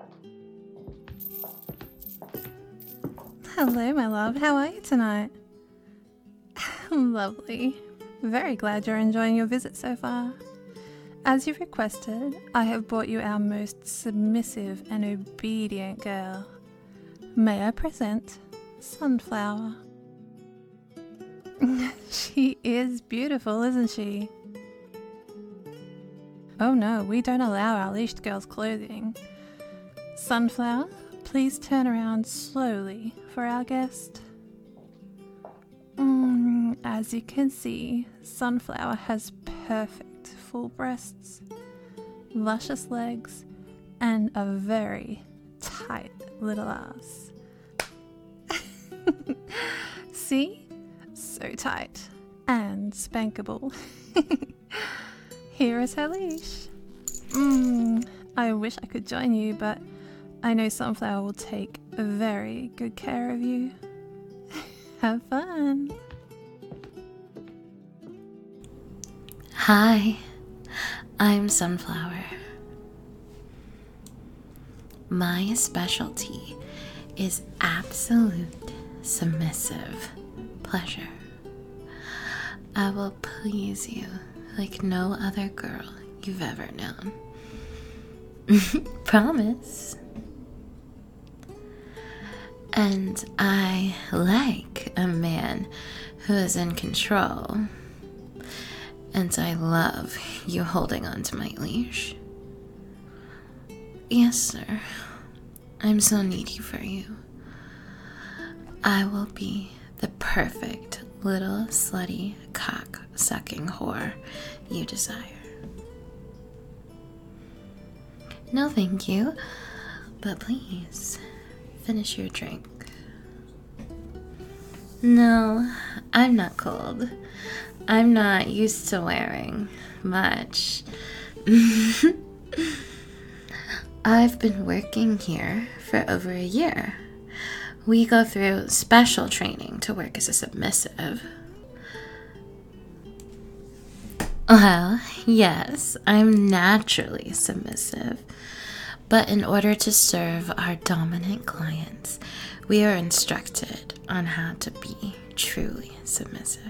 Hello, my love. How are you tonight? Lovely. Very glad you're enjoying your visit so far. As you've requested, I have brought you our most submissive and obedient girl. May I present Sunflower? She is beautiful, isn't she? Oh no, we don't allow our leashed girls clothing. Sunflower, please turn around slowly for our guest. As you can see, Sunflower has perfect full breasts, luscious legs, and a very tight little ass. See? So tight and spankable. Here is her leash. I wish I could join you, but I know Sunflower will take very good care of you. Have fun. Hi, I'm Sunflower. My specialty is absolute submissive pleasure. I will please you like no other girl you've ever known. Promise. And I like a man who is in control. And I love you holding onto my leash. Yes, sir. I'm so needy for you. I will be the perfect little slutty cock-sucking whore you desire. No, thank you. But please, finish your drink. No, I'm not cold. I'm not used to wearing much. I've been working here for over a year. We go through special training to work as a submissive. Well, yes, I'm naturally submissive. But in order to serve our dominant clients, we are instructed on how to be truly submissive.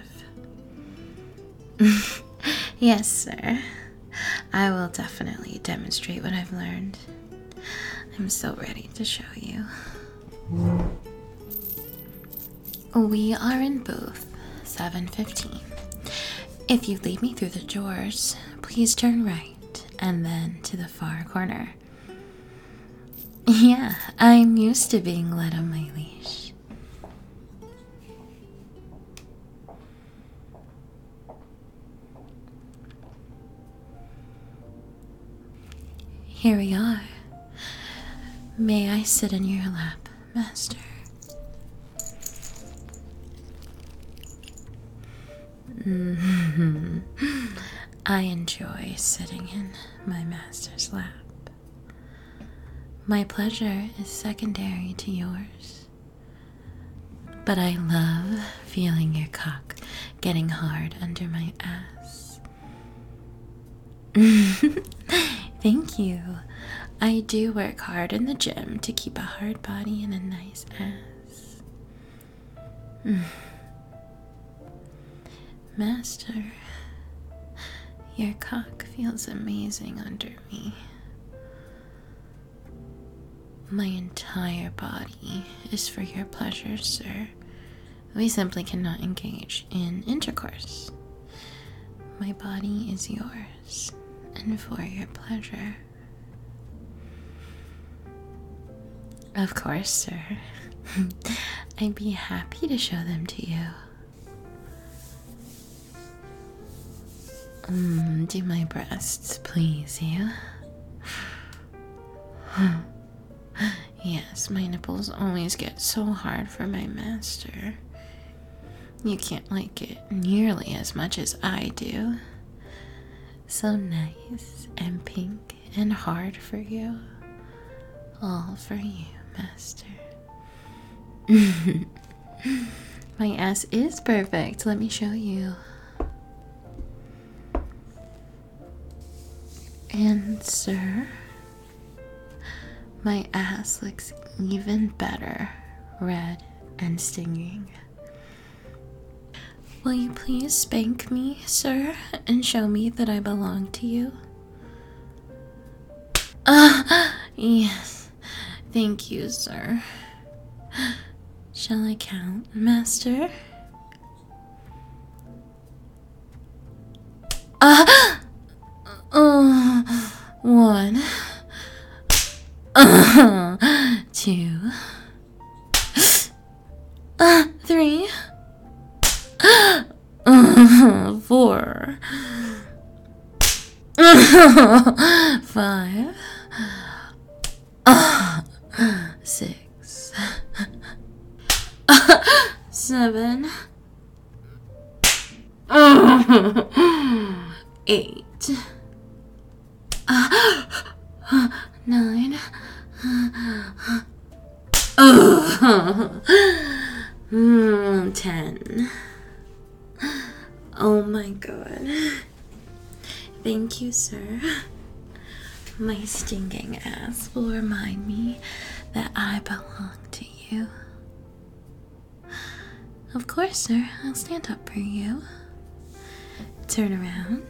Yes, sir. I will definitely demonstrate what I've learned. I'm so ready to show you. We are in booth 715. If you lead me through the doors, please turn right and then to the far corner. Yeah, I'm used to being led on my leash. Here we are. May I sit in your lap, master? I enjoy sitting in my master's lap. My pleasure is secondary to yours. But I love feeling your cock getting hard under my ass. Thank you. I do work hard in the gym to keep a hard body and a nice ass. Master, your cock feels amazing under me. My entire body is for your pleasure, sir. We simply cannot engage in intercourse. My body is yours, and for your pleasure. Of course, sir. I'd be happy to show them to you. Do my breasts please you? Yes, my nipples always get so hard for my master. You can't like it nearly as much as I do. So nice and pink and hard for you. All for you, master. My ass is perfect. Let me show you. And sir, My ass looks even better, red and stinging. Will you please spank me, sir, and show me that I belong to you? Yes. Thank you, sir. Shall I count, master? One. 2. 3. 4. 5. 6. 7. 8. 9. 10. Oh my god. Thank you, sir. My stinking ass will remind me that I belong to you. Of course, sir. I'll stand up for you. Turn around.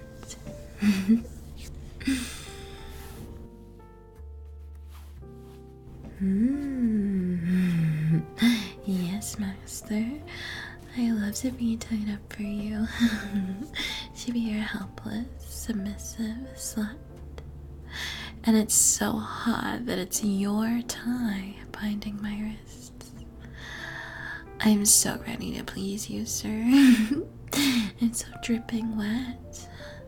Yes, master. I love to be tied up for you. To be your helpless, submissive slut. And it's so hot that it's your tie binding my wrists. I'm so ready to please you, sir. It's so dripping wet.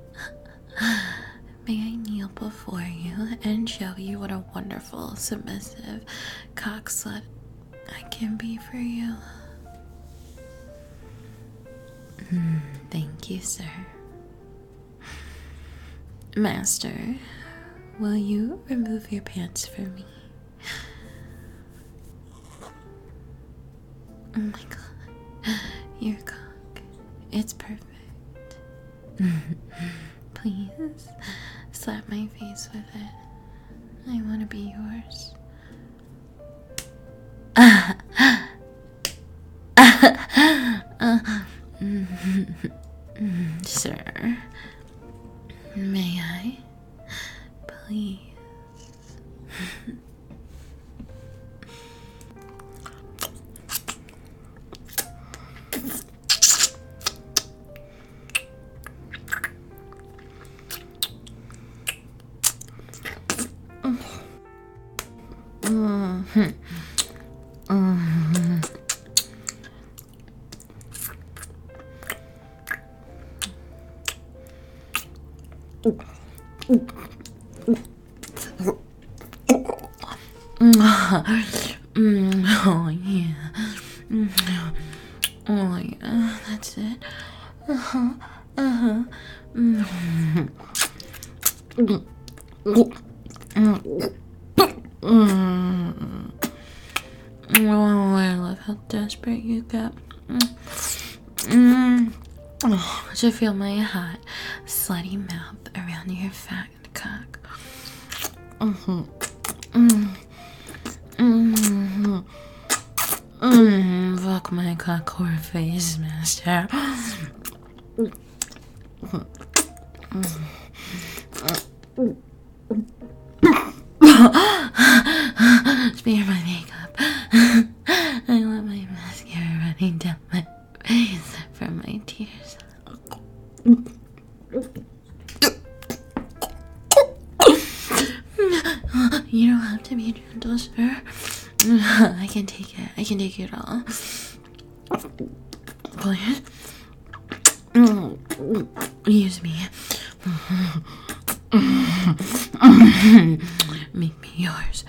May I kneel before you and show you what a wonderful, submissive cock slut I can be for you? Thank you, sir. Master, will you remove your pants for me? Oh my god, your cock, it's perfect. Please, slap my face with it. I want to be yours. Sir, may I? Please. Oh yeah. Oh yeah, that's it. Oh, I love how desperate you get. To feel my hot, slutty mouth around your fat cock. Fuck my cock whore face, master. Smear my makeup. I want my mascara running down my face from my tears. You don't have to be gentle, sir. I can take it. I can take it all. Please. Use me. Make me yours.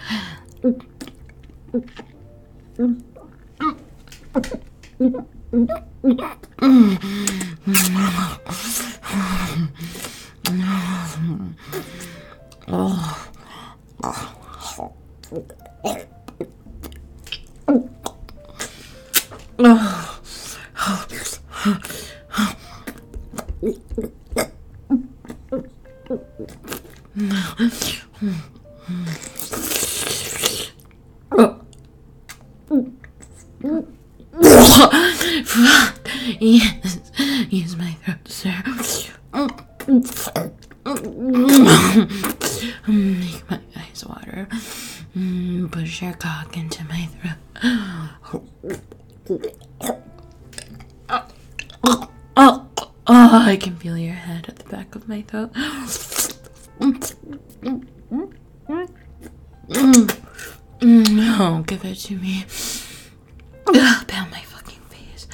Yes, use my throat, sir. Make my eyes water. Push your cock into my throat. Oh, I can feel your head at the back of my throat. No, give it to me. Pound my fucking face.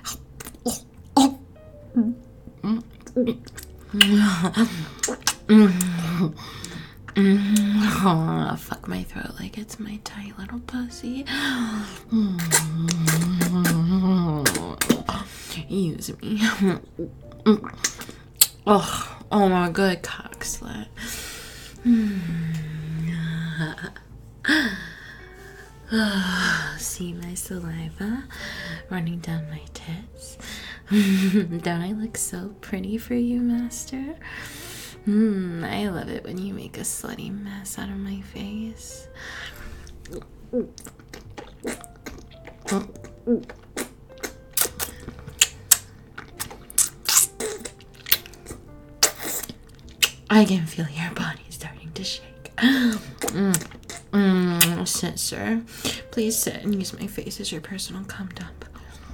Fuck my throat like it's my tiny little pussy. Use me. Oh my good cock slut. See my saliva running down my tits? Don't I look so pretty for you, master? I love it when you make a slutty mess out of my face. I can feel your body starting to shake. Sit, sir. Please sit and use my face as your personal cum dump.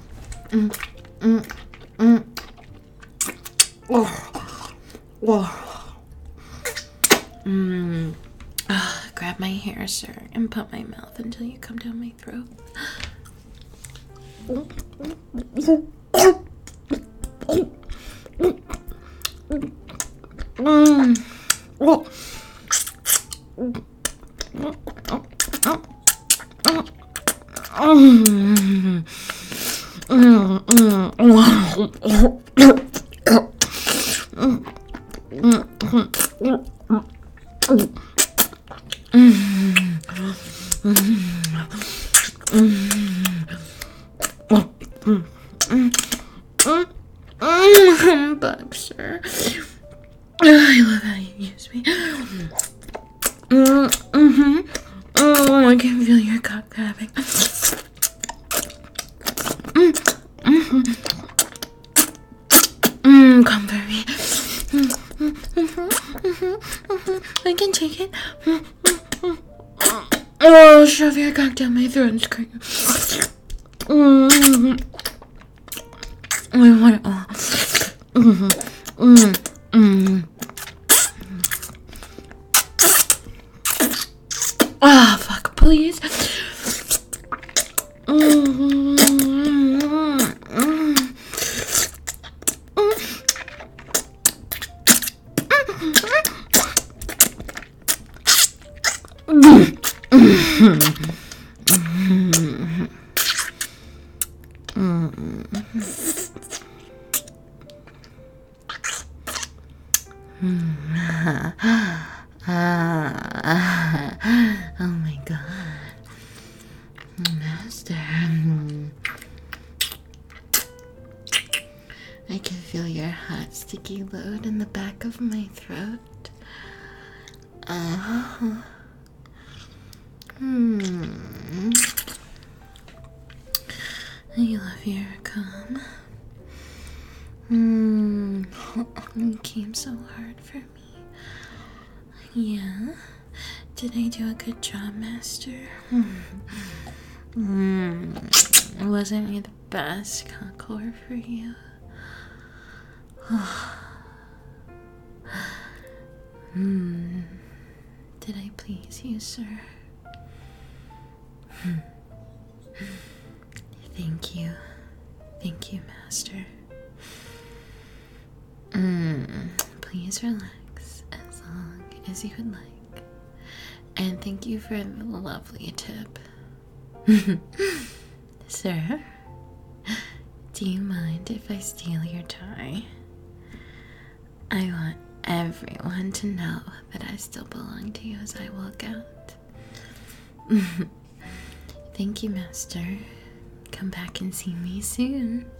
Grab my hair, sir, and pump my mouth until you come down my throat. Bug, sir. I love how you use me. I can feel your cock grabbing. Come for me. I can take it. Oh, shove your cock down my throat and scream. I want it all. Ah, fuck, please. Oh my god, master. I can feel your hot sticky load in the back of my throat. I love your cum. You came so hard for me. Yeah? Did I do a good job, master? Wasn't I the best cock whore for you? Did I please you, sir? Thank you. Thank you, master. Please relax as long as you would like. And thank you for the lovely tip. Sir, do you mind if I steal your tie? I want everyone to know that I still belong to you as I walk out. Thank you, master. Come back and see me soon.